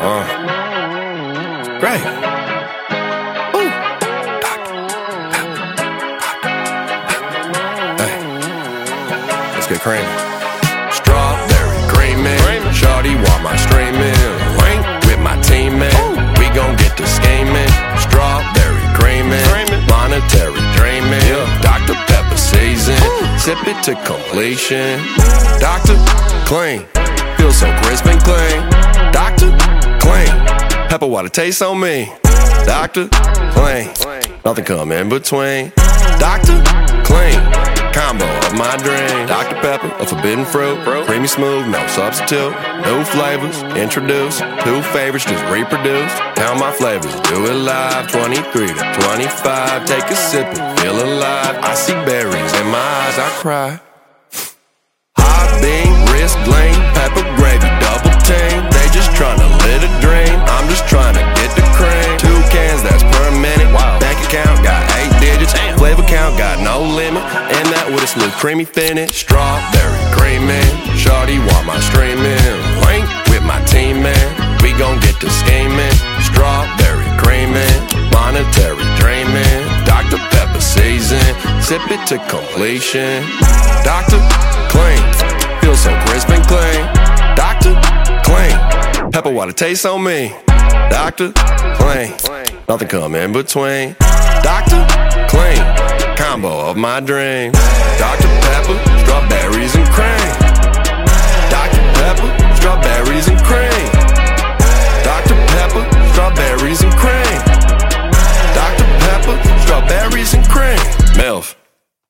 Great. Ooh. Hey, let's get creamy. Strawberry creamy. Shawty want my streaming. Link with my team, man. We gon' get to scheming. Strawberry creamy. Monetary dreaming. Dr. Pepper season. Sip it to completion. Dr. Clean. Feel so crisp and clean. Dr. Clean. Pepper water tastes on me. Dr. Clean. Nothing come in between. Dr. Clean. Combo of my dream. Dr. Pepper, a forbidden fruit. Creamy smooth, no substitute. New flavors, introduce. Two favorites, just reproduce. Count my flavors, do it live. 23 to 25, take a sip and feel alive. I see berries in my eyes, I cry. Hot bean, wrist lean, pepper gravy, double team. They just tryna live a dream. I'm just tryna get the cream. 2 cans, that's per minute. Bank account got 8 digits. Flavor count got no limit. And that with a smooth creamy finish. Strawberry creamy. Shawty want my streaming. Link with my team, man. We gon' get to scheming. Strawberry creamy. Monetary dreaming. Dr. Pepper season. Sip it to completion. Dr. Clean. Feel so crisp and clean. Dr. Clean. Pepper water tastes on me. Dr. Clean. Nothing come in between. Dr. Clean. Combo of my dream. Dr.